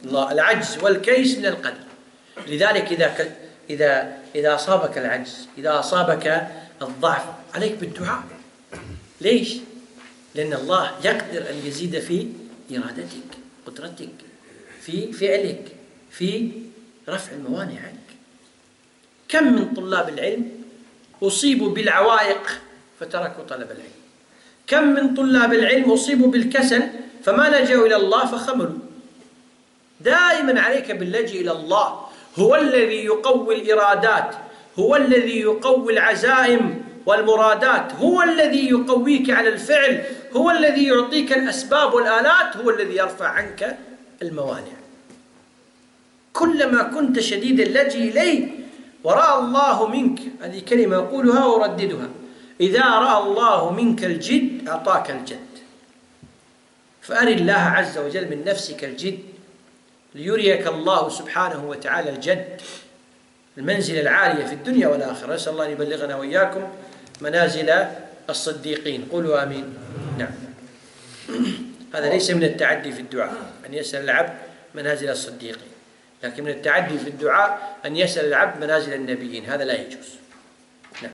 الله. العجز والكيس من القدر. لذلك إذا أصابك العجز، إذا أصابك الضعف، عليك بالدعاء. ليش؟ لأن الله يقدر أن يزيد في إرادتك، قدرتك، في فعلك، في رفع الموانع عنك. كم من طلاب العلم أصيبوا بالعوائق فتركوا طلب العلم، كم من طلاب العلم أصيبوا بالكسل فما لجأوا إلى الله فخملوا. دائما عليك باللجأ إلى الله، هو الذي يقوي الإرادات، هو الذي يقوي العزائم والمرادات، هو الذي يقويك على الفعل، هو الذي يعطيك الأسباب والآلات، هو الذي يرفع عنك الموانع. كلما كنت شديد اللجأ إليه ورأى الله منك، هذه كلمة أقولها وأرددها، إذا رأى الله منك الجد أعطاك الجد. فأر الله عز وجل من نفسك الجد ليريك الله سبحانه وتعالى الجد، المنزل العالية في الدنيا والآخرة. نسأل الله أن يبلغنا وإياكم منازل الصديقين. قولوا آمين. نعم. هذا ليس من التعدي في الدعاء أن يسأل العبد منازل الصديقين، لكن من التعدي في الدعاء أن يسأل العبد منازل النبيين، هذا لا يجوز.